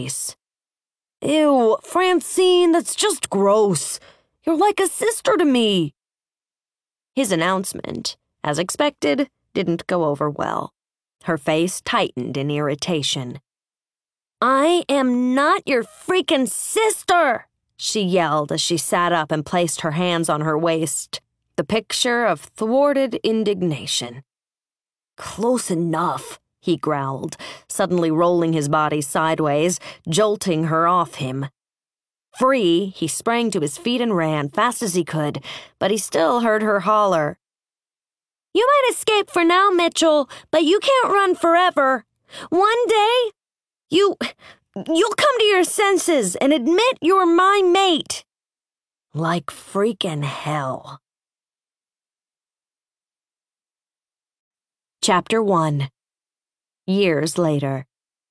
Ew, Francine, that's just gross. You're like a sister to me. His announcement, as expected, didn't go over well. Her face tightened in irritation. I am not your freaking sister, she yelled as she sat up and placed her hands on her waist, the picture of thwarted indignation. Close enough, he growled, suddenly rolling his body sideways, jolting her off him. Free, he sprang to his feet and ran fast as he could, but he still heard her holler. You might escape for now, Mitchell, but you can't run forever. One day, you'll come to your senses and admit you're my mate. Like freaking hell. Chapter 1. Years later.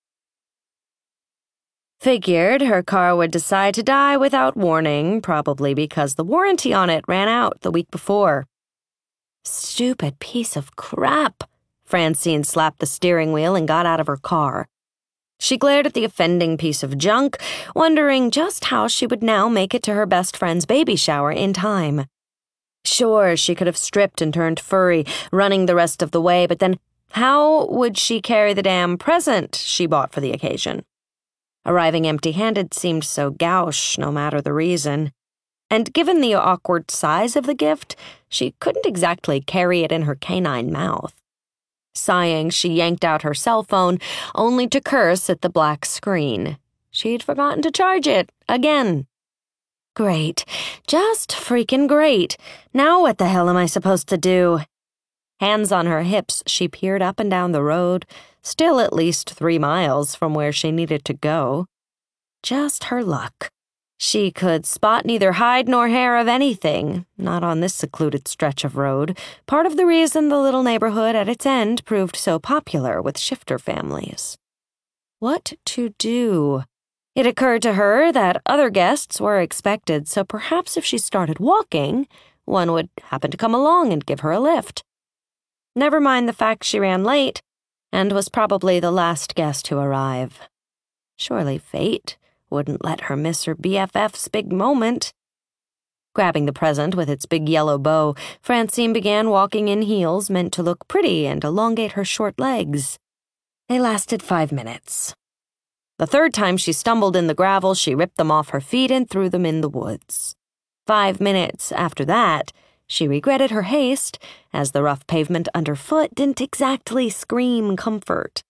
Figured her car would decide to die without warning, probably because the warranty on it ran out the week before. Stupid piece of crap. Francine slapped the steering wheel and got out of her car. She glared at the offending piece of junk, wondering just how she would now make it to her best friend's baby shower in time. Sure, she could have stripped and turned furry, running the rest of the way, but then how would she carry the damn present she bought for the occasion? Arriving empty-handed seemed so gauche, no matter the reason. And given the awkward size of the gift, she couldn't exactly carry it in her canine mouth. Sighing, she yanked out her cell phone, only to curse at the black screen. She'd forgotten to charge it, again. Great. Just freaking great. Now what the hell am I supposed to do? Hands on her hips, she peered up and down the road, still at least 3 miles from where she needed to go. Just her luck. She could spot neither hide nor hair of anything, not on this secluded stretch of road, part of the reason the little neighborhood at its end proved so popular with shifter families. What to do? It occurred to her that other guests were expected, so perhaps if she started walking, one would happen to come along and give her a lift. Never mind the fact she ran late, and was probably the last guest to arrive. Surely fate wouldn't let her miss her BFF's big moment. Grabbing the present with its big yellow bow, Francine began walking in heels meant to look pretty and elongate her short legs. They lasted 5 minutes. The third time she stumbled in the gravel, she ripped them off her feet and threw them in the woods. 5 minutes after that, she regretted her haste, as the rough pavement underfoot didn't exactly scream comfort.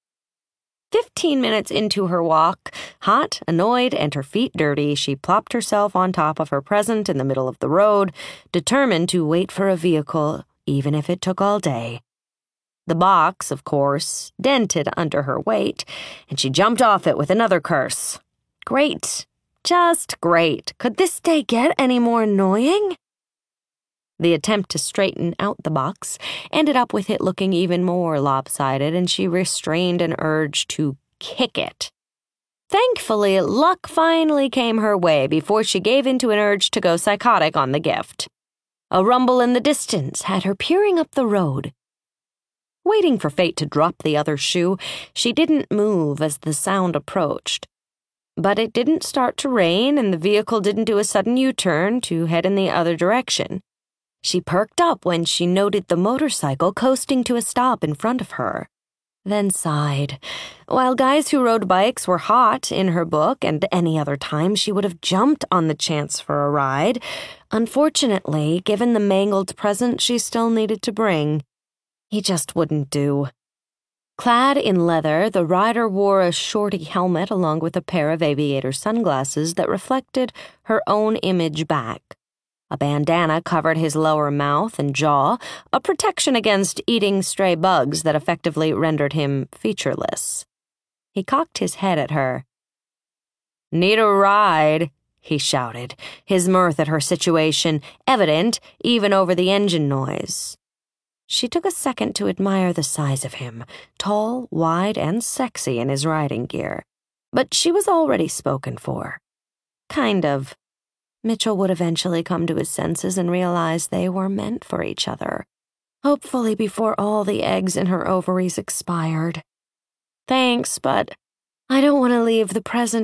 15 minutes into her walk, hot, annoyed, and her feet dirty, she plopped herself on top of her present in the middle of the road, determined to wait for a vehicle, even if it took all day. The box, of course, dented under her weight, and she jumped off it with another curse. Great. Just great. Could this day get any more annoying? The attempt to straighten out the box ended up with it looking even more lopsided, and she restrained an urge to kick it. Thankfully, luck finally came her way before she gave in to an urge to go psychotic on the gift. A rumble in the distance had her peering up the road. Waiting for fate to drop the other shoe, she didn't move as the sound approached. But it didn't start to rain, and the vehicle didn't do a sudden U-turn to head in the other direction. She perked up when she noted the motorcycle coasting to a stop in front of her, then sighed. While guys who rode bikes were hot in her book and any other time she would have jumped on the chance for a ride, unfortunately, given the mangled present she still needed to bring, he just wouldn't do. Clad in leather, the rider wore a shorty helmet along with a pair of aviator sunglasses that reflected her own image back. A bandana covered his lower mouth and jaw, a protection against eating stray bugs that effectively rendered him featureless. He cocked his head at her. "Need a ride?" he shouted, his mirth at her situation evident even over the engine noise. She took a second to admire the size of him, tall, wide, and sexy in his riding gear. But she was already spoken for. Kind of. Mitchell would eventually come to his senses and realize they were meant for each other. Hopefully before all the eggs in her ovaries expired. Thanks, but I don't want to leave the present